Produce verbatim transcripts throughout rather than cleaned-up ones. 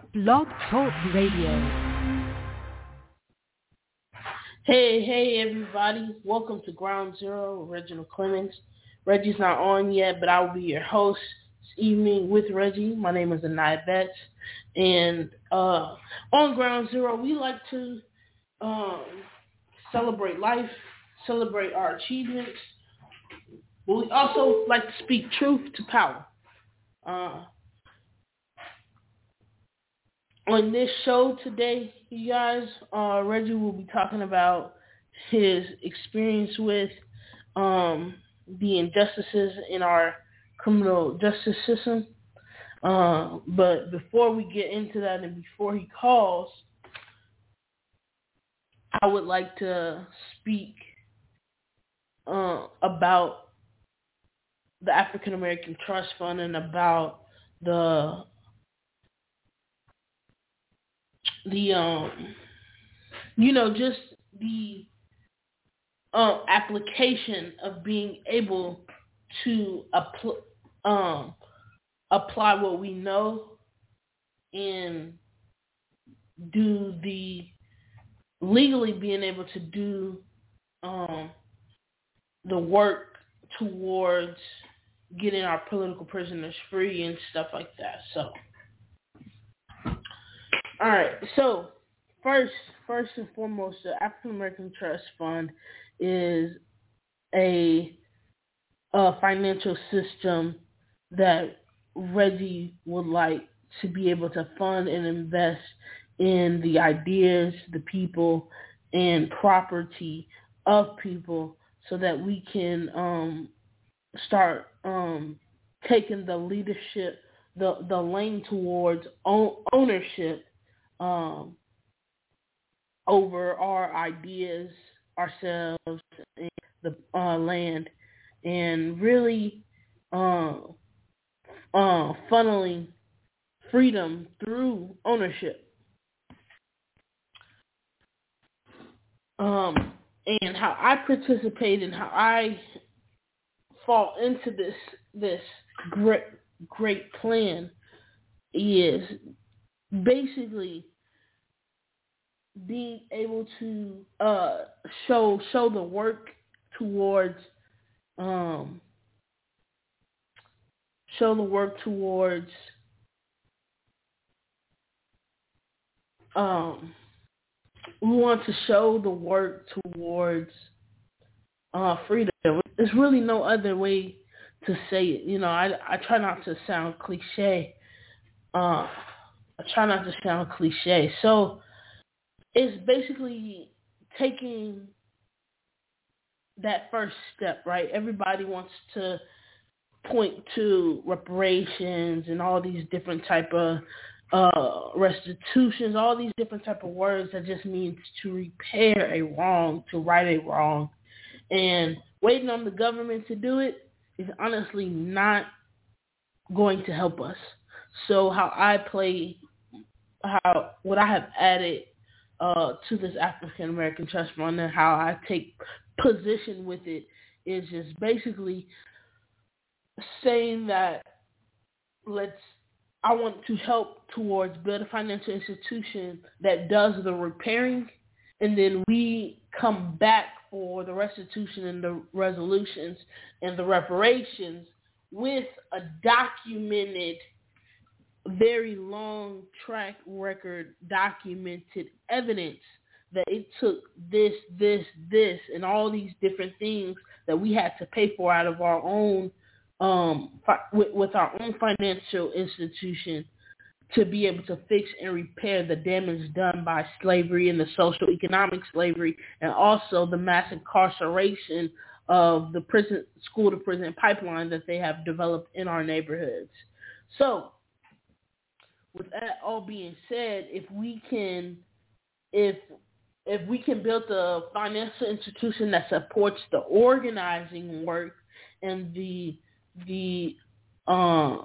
Blog Talk Radio. Hey, hey, everybody. Welcome to Ground Zero with Reginald Clemens. Reggie's not on yet, but I will be your host this evening with Reggie. My name is Anaya Betts. And uh, on Ground Zero, we like to um, celebrate life, celebrate our achievements, but we also like to speak truth to power. Uh, on this show today, you guys, uh, Reggie will be talking about his experience with um, the injustices in our criminal justice system. Uh, but before we get into that and before he calls, I would like to speak uh, about the African American Trust Fund and about the the um you know just the um application of being able to apply um apply what we know and do the legally being able to do um the work towards getting our political prisoners free and stuff like that. So all right, so first, first and foremost, the African American Trust Fund is a, a financial system that Reggie would like to be able to fund and invest in the ideas, the people, and property of people so that we can um, start um, taking the leadership, the, the lane towards own, ownership Um, over our ideas, ourselves, and the uh, land, and really uh, uh, funneling freedom through ownership. Um, and how I participate and how I fall into this this great great plan is basically being able to uh, show show the work towards um, show the work towards um, we want to show the work towards uh, freedom. There's really no other way to say it. You know, I I try not to sound cliche. Uh, I try not to sound cliche. So it's basically taking that first step, right? Everybody wants to point to reparations and all these different type of uh, restitutions, all these different type of words that just means to repair a wrong, to right a wrong. And waiting on the government to do it is honestly not going to help us. So how I play, how what I have added uh, to this African American Trust Fund and how I take position with it is just basically saying that let's I want to help towards build a financial institution that does the repairing, and then we come back for the restitution and the resolutions and the reparations with a documented, very long track record, documented evidence that it took this, this, this, and all these different things that we had to pay for out of our own, um, fi- with, with our own financial institution to be able to fix and repair the damage done by slavery and the social economic slavery, and also the mass incarceration of the prison, school to prison pipeline that they have developed in our neighborhoods. So, with that all being said, if we can, if if we can build a financial institution that supports the organizing work and the the uh,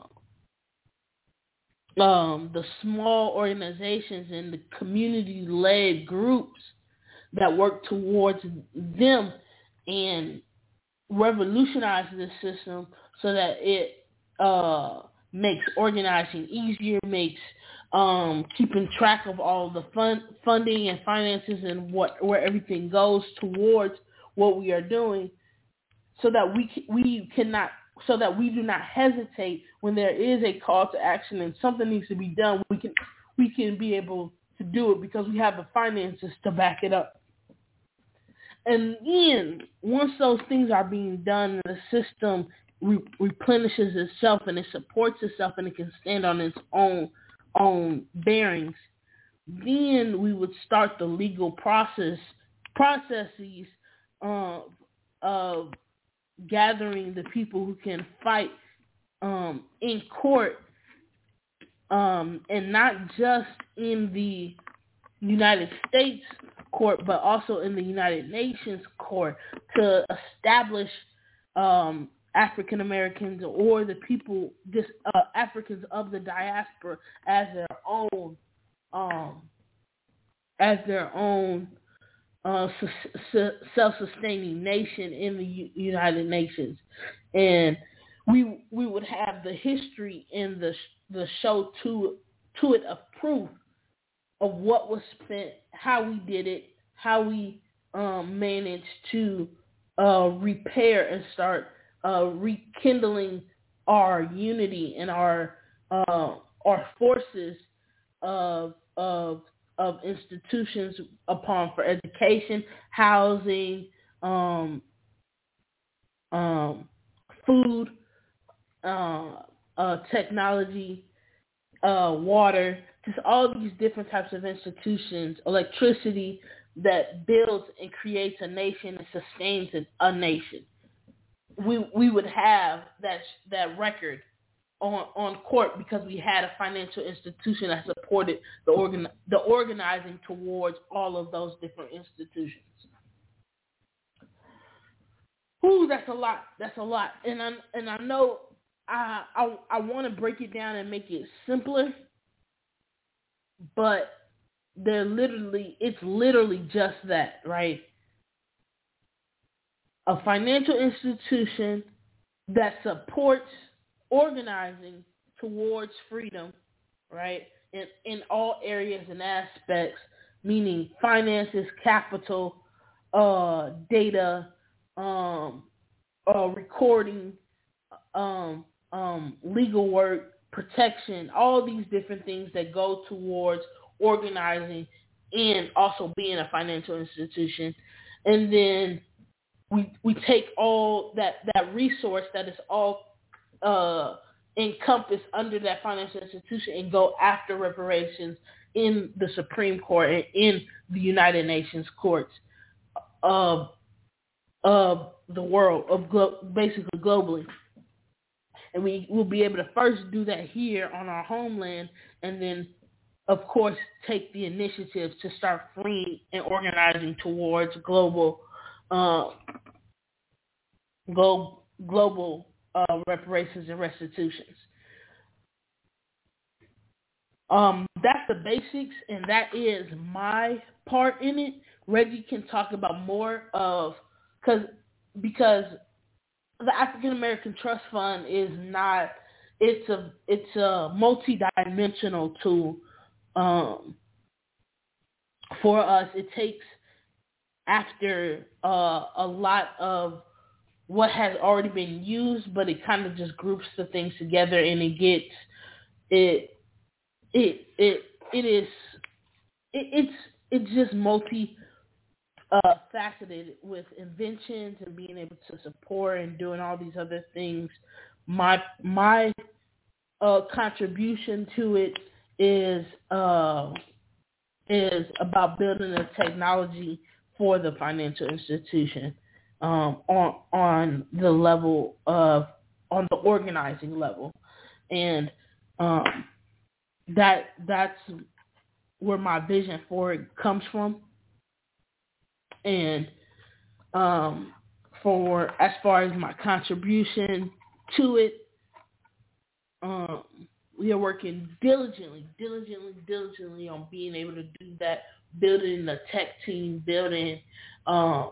um, the small organizations and the community-led groups that work towards them and revolutionize this system so that it uh, makes organizing easier, makes um, keeping track of all the fund, funding and finances and what where everything goes towards what we are doing, so that we we cannot so that we do not hesitate when there is a call to action and something needs to be done. We can we can be able to do it because we have the finances to back it up. And then once those things are being done, the system re- replenishes itself and it supports itself and it can stand on its own own bearings. Then we would start the legal process processes uh, of gathering the people who can fight um, in court, um, and not just in the United States court, but also in the United Nations court, to establish um, African Americans or the people, just uh, Africans of the diaspora, as their own, um, as their own uh, su- su- self-sustaining nation in the U- United Nations, and we we would have the history and the the show to to it of proof of what was spent, how we did it, how we um, managed to uh, repair and start uh, rekindling our unity and our uh, our forces of of of institutions upon for education, housing, um, um, food, uh, uh, technology, uh, water, just all these different types of institutions, electricity that builds and creates a nation and sustains a nation. We we would have that that record on on court because we had a financial institution that supported the organ the organizing towards all of those different institutions. Ooh, that's a lot. That's a lot, and I and I know I I, I want to break it down and make it simpler, but they're literally it's literally just that, right? A financial institution that supports organizing towards freedom, right? In in all areas and aspects, meaning finances, capital, uh, data, um, uh, recording, um, um, legal work, protection, all these different things that go towards organizing and also being a financial institution. And then we we take all that, that resource that is all uh, encompassed under that financial institution and go after reparations in the Supreme Court and in the United Nations courts of of the world, of glo- basically globally. And we will be able to first do that here on our homeland, and then, of course, take the initiative to start freeing and organizing towards global, uh, glo- global uh, reparations and restitutions. Um, that's the basics, and that is my part in it. Reggie can talk about more of, cause, because the African American Trust Fund is not, it's a it's a multi-dimensional tool. Um, for us, it takes after uh, a lot of what has already been used, but it kind of just groups the things together, and it gets it it it it is it, it's it's just multi uh, faceted with inventions and being able to support and doing all these other things. My my uh, contribution to it is uh, is about building a technology for the financial institution um, on on the level of on the organizing level, and um, that that's where my vision for it comes from. And um, for as far as my contribution to it, um, we are working diligently, diligently, diligently on being able to do that, building the tech team, building, um,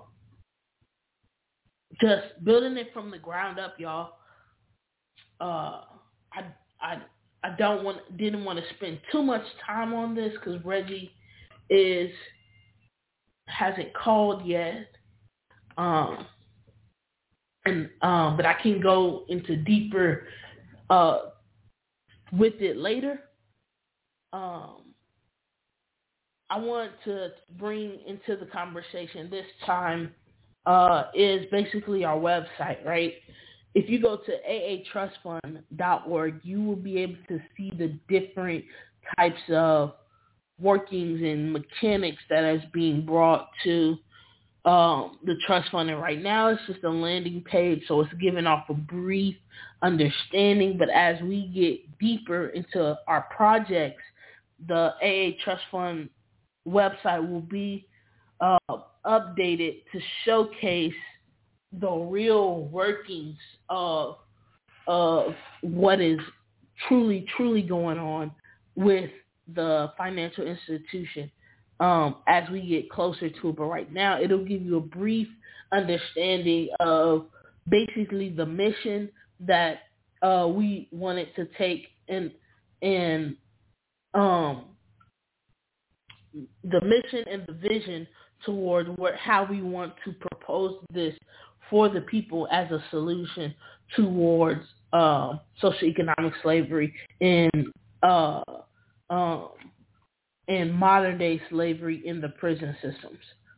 just building it from the ground up, y'all. Uh, I, I, I don't want didn't want to spend too much time on this because Reggie is hasn't called yet, um, and um, but I can go into deeper uh, with it later. Um, I want to bring into the conversation this time uh, is basically our website, right? If you go to A A trust fund dot org, you will be able to see the different types of workings and mechanics that is being brought to um, the trust fund. And right now, it's just a landing page, so it's giving off a brief understanding. But as we get deeper into our projects, the A A Trust Fund website will be uh, updated to showcase the real workings of of what is truly, truly going on with the financial institution um, as we get closer to it. But right now, it'll give you a brief understanding of basically the mission that uh, we wanted to take and and um, the mission and the vision toward where, how we want to propose this for the people as a solution towards uh, socioeconomic slavery and uh, um, and modern day slavery in the prison systems.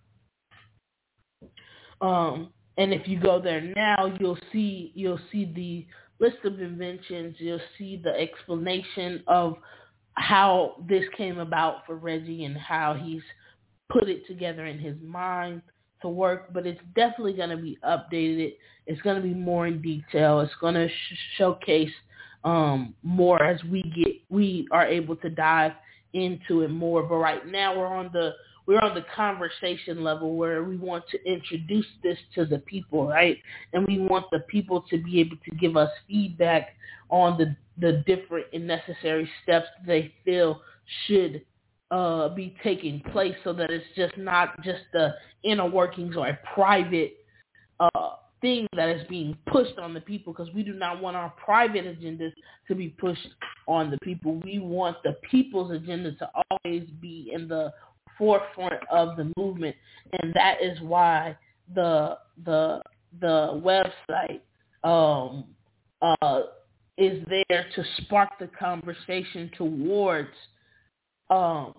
Um, and if you go there now, you'll see you'll see the list of inventions. You'll see the explanation of how this came about for Reggie and how he's put it together in his mind to work, but it's definitely going to be updated. It's going to be more in detail. It's going to sh- showcase um, more as we get we are able to dive into it more. But right now we're on the we're on the conversation level where we want to introduce this to the people, right? And we want the people to be able to give us feedback on the the different and necessary steps they feel should uh, be taking place, so that it's just not just the inner workings or a private uh, thing that is being pushed on the people, because we do not want our private agendas to be pushed on the people. We want the people's agenda to always be in the forefront of the movement, and that is why the the the website um, uh, is there to spark the conversation towards um,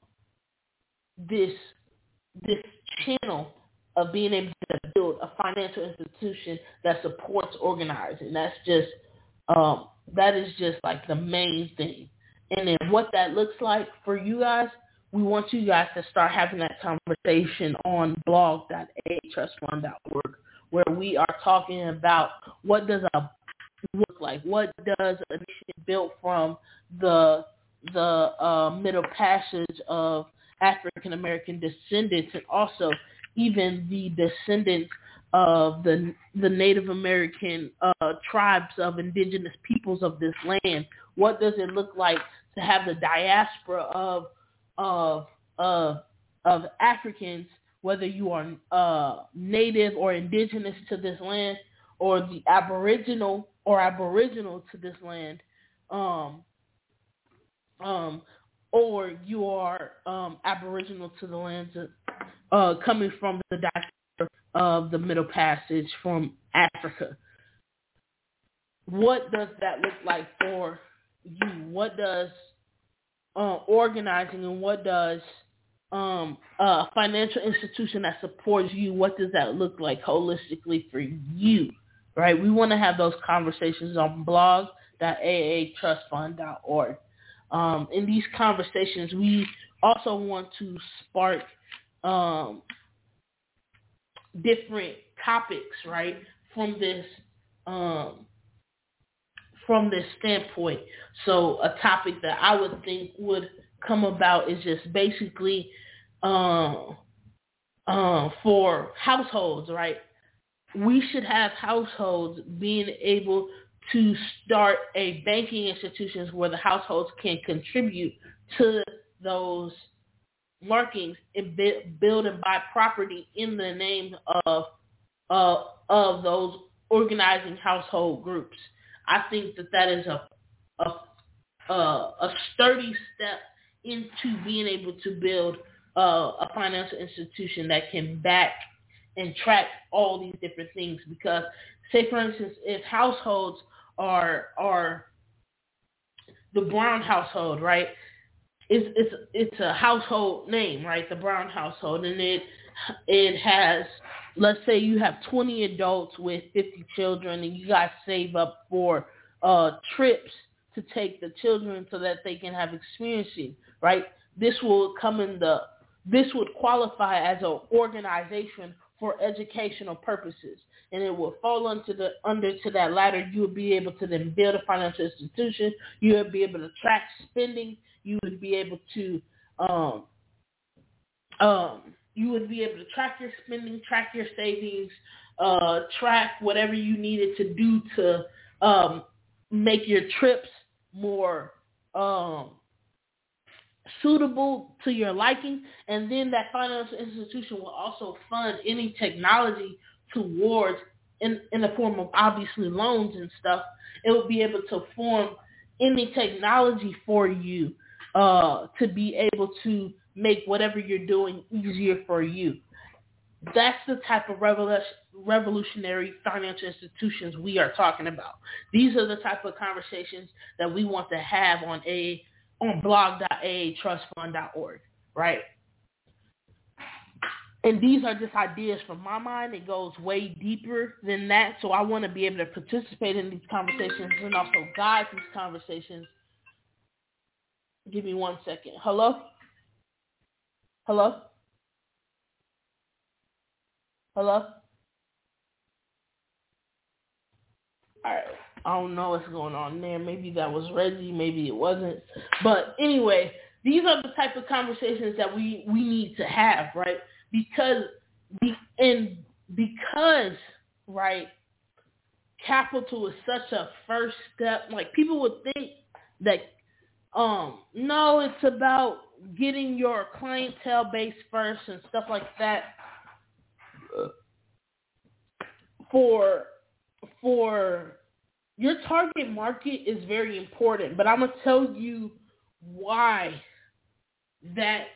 this this channel of being able to build a financial institution that supports organizing. That's just um, that is just like the main thing. And then what that looks like for you guys, we want you guys to start having that conversation on blog dot a a trust fund dot org, where we are talking about what does a look like, what does a nation built from the the uh, middle passage of African American descendants, and also even the descendants of the the Native American uh, tribes of indigenous peoples of this land. What does it look like to have the diaspora of of of, of Africans, whether you are uh, native or indigenous to this land, or the aboriginal or aboriginal to this land, um, um, or you are um, aboriginal to the lands of, uh, coming from the diaspora of the Middle Passage from Africa. What does that look like for you? What does uh, organizing and what does um, a financial institution that supports you, what does that look like holistically for you? Right? We want to have those conversations on blog dot a a trust fund dot org. Um, in these conversations, we also want to spark um, different topics, right, from this um, from this standpoint. So a topic that I would think would come about is just basically uh, uh, for households, right? We should have households being able to start a banking institutions where the households can contribute to those markings and build and buy property in the name of uh, of those organizing household groups. I think that that is a, a uh, a sturdy step into being able to build uh, a financial institution that can back and track all these different things. Because, say for instance, if households are are the Brown household, right? It's it's it's a household name, right? The Brown household, and it it has, let's say you have twenty adults with fifty children, and you guys save up for uh, trips to take the children so that they can have experiencing, right? This will come in the this would qualify as an organization for educational purposes, and it will fall into the under to that ladder. You will be able to then build a financial institution. You will be able to track spending. You would be able to um, um, you would be able to track your spending, track your savings, uh, track whatever you needed to do to um, make your trips more um, suitable to your liking. And then that financial institution will also fund any technology towards, in, in the form of obviously loans and stuff. It will be able to form any technology for you uh, to be able to make whatever you're doing easier for you. That's the type of revolutionary financial institutions we are talking about. These are the type of conversations that we want to have on a on blog dot a a trust fund dot org, right? And these are just ideas from my mind. It goes way deeper than that. So I want to be able to participate in these conversations and also guide these conversations. Give me one second. Hello? Hello? Hello? All right. I don't know what's going on there. Maybe that was Reggie. Maybe it wasn't. But anyway, these are the type of conversations that we, we need to have, right? Because, and because, right, capital is such a first step. Like, people would think that, um, no, it's about getting your clientele base first and stuff like that. For, for your target market is very important, but I'm going to tell you why that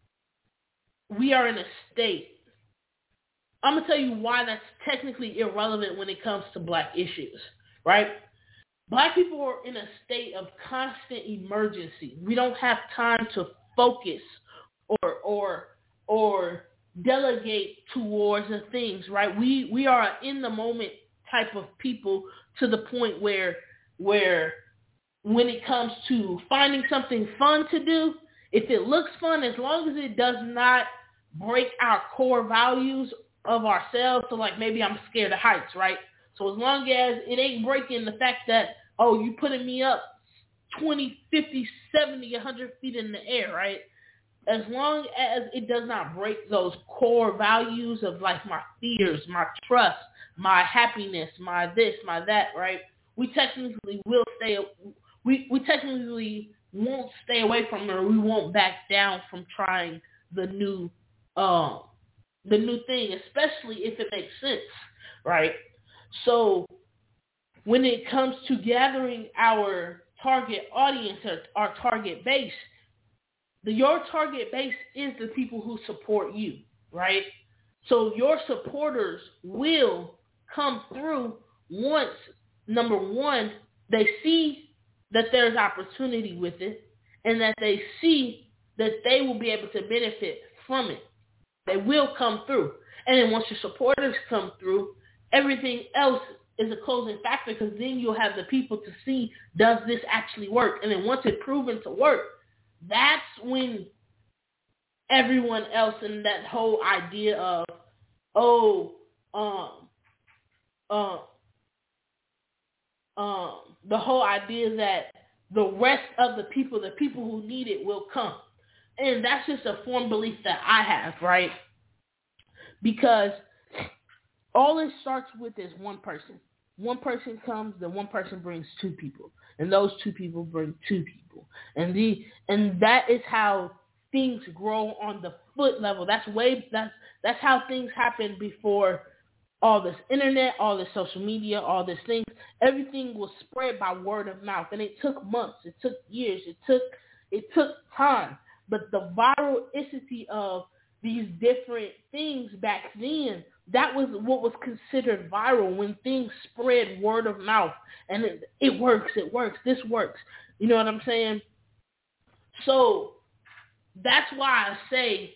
we are in a state. I'm going to tell you why that's technically irrelevant when it comes to black issues, right? Black people are in a state of constant emergency. We don't have time to focus or or or delegate towards the things, right? We we are in the moment type of people to the point where where when it comes to finding something fun to do, if it looks fun, as long as it does not break our core values of ourselves, so like maybe I'm scared of heights, right? So as long as it ain't breaking the fact that, oh, you putting me up twenty, fifty, seventy, one hundred feet in the air, right? As long as it does not break those core values of like my fears, my trust, my happiness, my this, my that, right? We technically will stay, we, we technically won't stay away from it, or we won't back down from trying the new, um, the new thing, especially if it makes sense, right? So when it comes to gathering our target audience or our target base, the, your target base is the people who support you, right? So your supporters will come through once, number one, they see that there's opportunity with it, and that they see that they will be able to benefit from it. They will come through. And then once your supporters come through, everything else is a closing factor, because then you'll have the people to see, does this actually work? And then once it's proven to work, that's when everyone else in that whole idea of, oh, um, um, um, the whole idea that the rest of the people, the people who need it, will come. And that's just a form belief that I have, right? Because all it starts with is one person. One person comes, then one person brings two people, and those two people bring two people, and the and that is how things grow on the foot level. That's way that's that's how things happen before all this internet, all this social media, all this things, everything was spread by word of mouth, and it took months, it took years, it took it took time. But the viralicity of these different things back then, that was what was considered viral, when things spread word of mouth, and it, it works, it works, this works. You know what I'm saying? So that's why I say,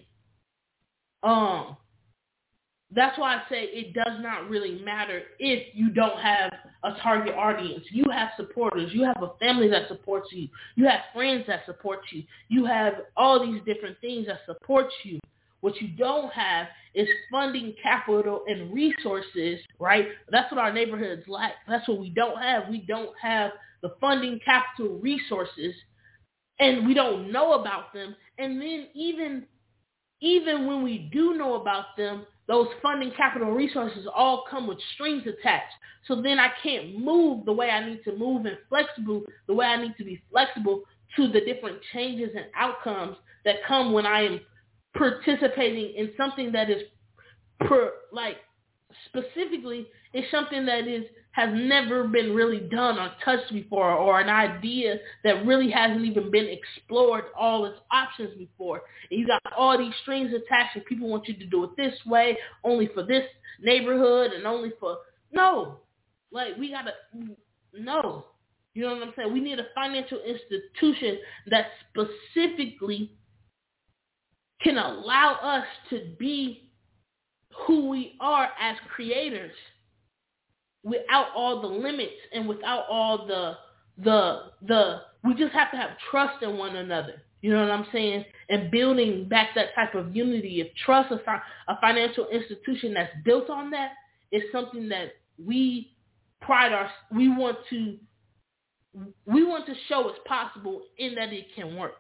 um, that's why I say it does not really matter if you don't have a target audience. You have supporters. You have a family that supports you. You have friends that support you. You have all these different things that support you. What you don't have is funding, capital, and resources, right? That's what our neighborhoods lack. That's what we don't have. We don't have the funding, capital, resources, and we don't know about them. And then even, even when we do know about them, those funding, capital, resources all come with strings attached. So then I can't move the way I need to move and flexible, the way I need to be flexible to the different changes and outcomes that come when I am participating in something that is, per, like, specifically, is something that is has never been really done or touched before, or an idea that really hasn't even been explored all its options before. And you got all these strings attached, and people want you to do it this way, only for this neighborhood, and only for, no. Like, we got to, no. You know what I'm saying? We need a financial institution that specifically can allow us to be who we are as creators, without all the limits and without all the, the, the, we just have to have trust in one another. You know what I'm saying? And building back that type of unity of trust, a, fi- a financial institution that's built on that, is something that we pride our, we want to, we want to show it's possible, in that it can work.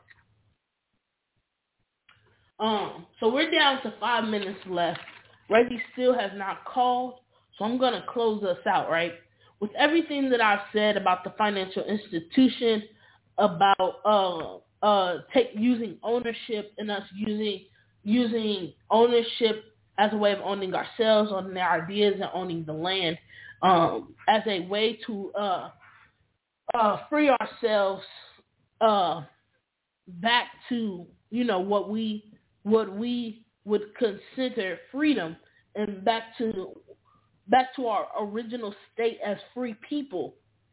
Um, so we're down to five minutes left. Reggie still has not called, so I'm going to close us out, right? With everything that I've said about the financial institution, about uh, uh, take, using ownership, and us using using ownership as a way of owning ourselves, owning our ideas, and owning the land, um, as a way to uh, uh, free ourselves uh, back to, you know, what we what we would consider freedom, and back to back to our original state as free people.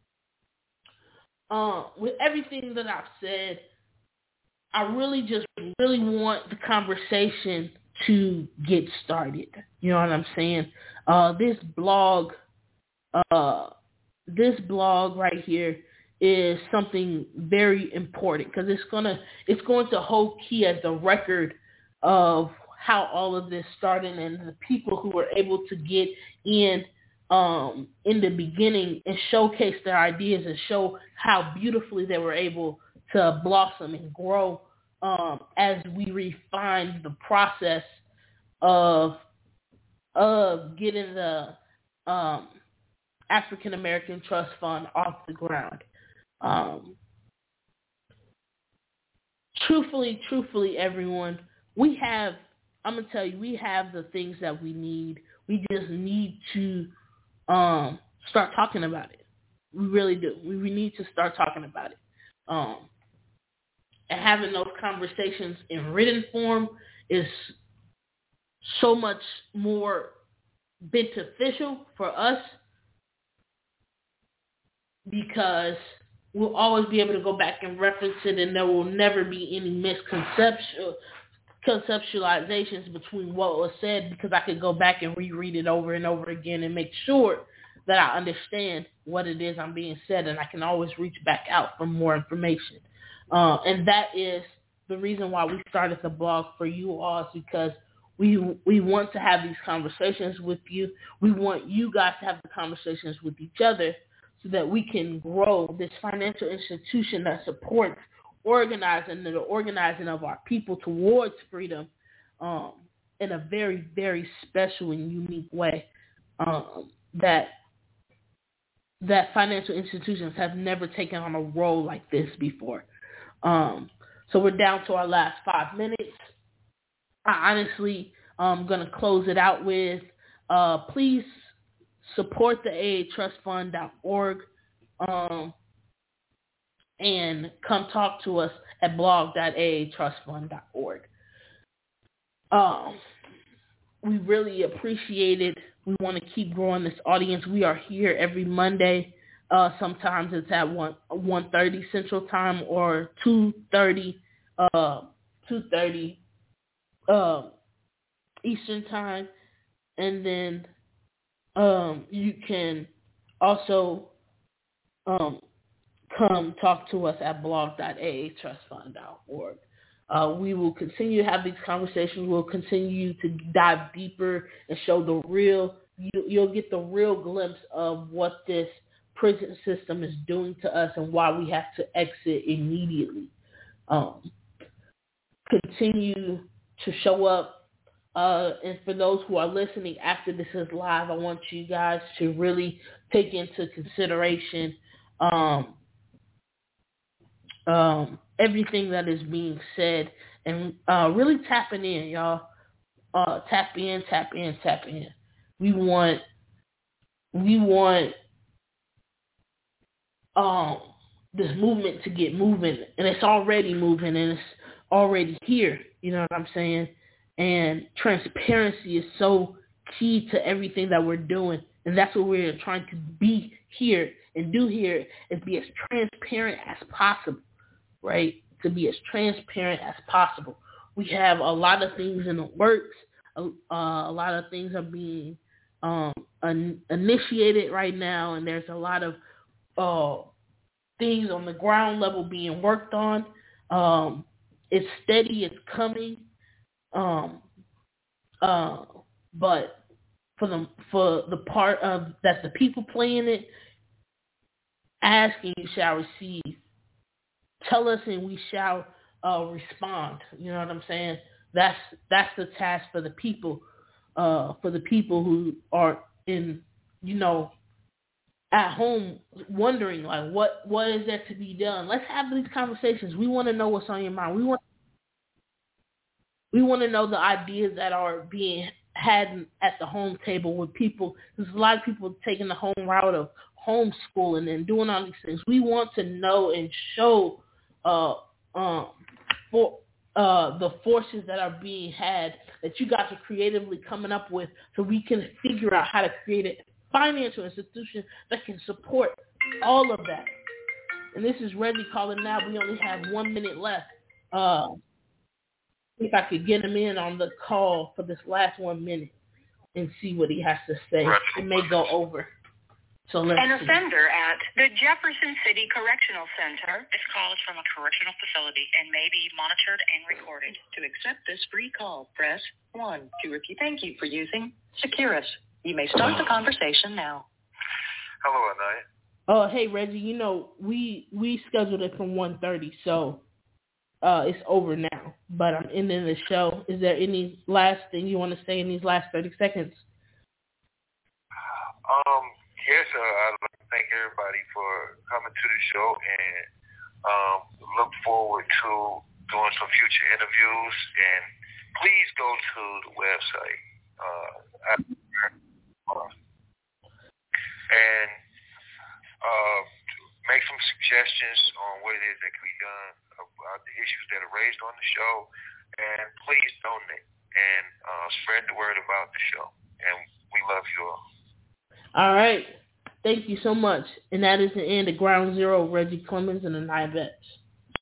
Uh, with everything that I've said, I really just really want the conversation to get started. You know what I'm saying? Uh, this blog, uh, this blog right here is something very important, because it's gonna it's going to hold key as the record of how all of this started, and the people who were able to get in um, in the beginning and showcase their ideas and show how beautifully they were able to blossom and grow um, as we refined the process of of getting the um, African American Trust Fund off the ground. Um, truthfully, truthfully, everyone, we have, I'm going to tell you, we have the things that we need. We just need to um, start talking about it. We really do. We, we need to start talking about it. Um, and having those conversations in written form is so much more beneficial for us, because we'll always be able to go back and reference it, and there will never be any misconception conceptualizations between what was said, because I could go back and reread it over and over again and make sure that I understand what it is I'm being said, and I can always reach back out for more information. Uh, and that is the reason why we started the blog for you all, is because we we want to have these conversations with you. We want you guys to have the conversations with each other, so that we can grow this financial institution that supports organizing the organizing of our people towards freedom um, in a very, very special and unique way um, that that financial institutions have never taken on a role like this before. Um, so we're down to our last five minutes. I honestly am going to close it out with, uh, please support the A A trust fund dot org um, and come talk to us at blog dot A A trust fund dot org. Um, we really appreciate it. We want to keep growing this audience. We are here every Monday. Uh, sometimes it's at one one thirty Central Time or two thirty uh two thirty uh, Eastern Time, and then um you can also um come talk to us at blog dot A A trust fund dot org. Uh, we will continue to have these conversations. We'll continue to dive deeper and show the real, you, you'll get the real glimpse of what this prison system is doing to us and why we have to exit immediately. Um, continue to show up. Uh, and for those who are listening after this is live, I want you guys to really take into consideration um, um, everything that is being said and uh, really tapping in, y'all. Uh, tap in, tap in, tap in. We want, we want um, this movement to get moving, and it's already moving, and it's already here. You know what I'm saying? And transparency is so key to everything that we're doing, and that's what we're trying to be here and do here is be as transparent as possible. Right, to be as transparent as possible. We have a lot of things in the works. Uh, a lot of things are being um, un- initiated right now, and there's a lot of uh, things on the ground level being worked on. Um, it's steady, it's coming, um, uh, but for the for the part of that the people playing it, asking you shall receive. Tell us and we shall uh, respond. You know what I'm saying? That's that's the task for the people, uh, for the people who are in, you know, at home wondering like what what is there to be done. Let's have these conversations. We want to know what's on your mind. We want we want to know the ideas that are being had at the home table with people. There's a lot of people taking the home route of homeschooling and doing all these things. We want to know and show uh, um, for uh, the forces that are being had that you guys are creatively coming up with, so we can figure out how to create a financial institution that can support all of that. And this is Reggie calling now. We only have one minute left. Uh, if I could get him in on the call for this last one minute and see what he has to say. It may go over. So let's An see. offender at the Jefferson City Correctional Center. This call is from a correctional facility and may be monitored and recorded. To accept this free call, press one. To repeat, thank you for using Securus. You may start the conversation now. Hello, Anaya. Oh, hey, Reggie, you know, we we scheduled it from one thirty, so uh, it's over now. But I'm ending the show. Is there any last thing you want to say in these last thirty seconds? Um, yes, uh, I'd like to thank everybody for coming to the show and um, look forward to doing some future interviews. And please go to the website uh, and uh, make some suggestions on what it is that can be done about the issues that are raised on the show. And please donate and uh, spread the word about the show. And we love you all. All right. Thank you so much. And that is the end of Ground Zero, Reggie Clemens and Anaya Betts.